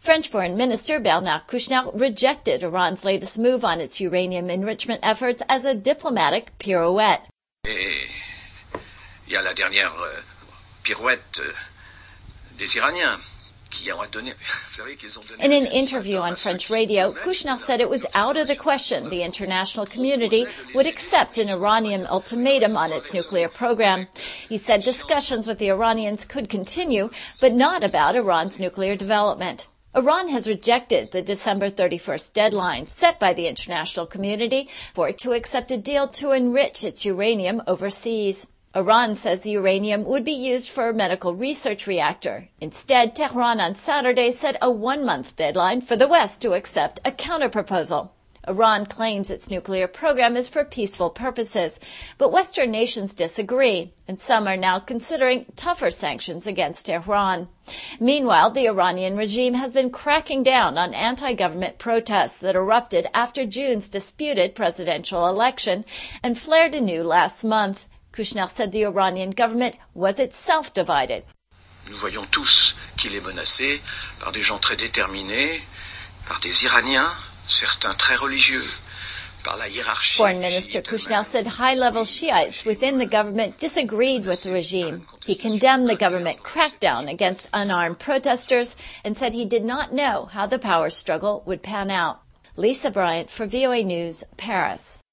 French Foreign Minister Bernard Kouchner rejected Iran's latest move on its uranium enrichment efforts as a diplomatic pirouette. Et il y a la dernière pirouette des Iraniens. In an interview on French radio, Kouchner said it was out of the question the international community would accept an Iranian ultimatum on its nuclear program. He said discussions with the Iranians could continue, but not about Iran's nuclear development. Iran has rejected the December 31st deadline set by the international community for it to accept a deal to enrich its uranium overseas. Iran says the uranium would be used for a medical research reactor. Instead, Tehran on Saturday set a one-month deadline for the West to accept a counterproposal. Iran claims its nuclear program is for peaceful purposes, but Western nations disagree, and some are now considering tougher sanctions against Tehran. Meanwhile, the Iranian regime has been cracking down on anti-government protests that erupted after June's disputed presidential election and flared anew last month. Kouchner said the Iranian government was itself divided. Nous voyons tous qu'il est menacé par des gens très déterminés, par des Iraniens, certains très religieux, par la hiérarchie. Foreign Minister Kouchner said high-level Shiites within the government disagreed with the regime. He condemned the government crackdown against unarmed protesters and said he did not know how the power struggle would pan out. Lisa Bryant for VOA News, Paris.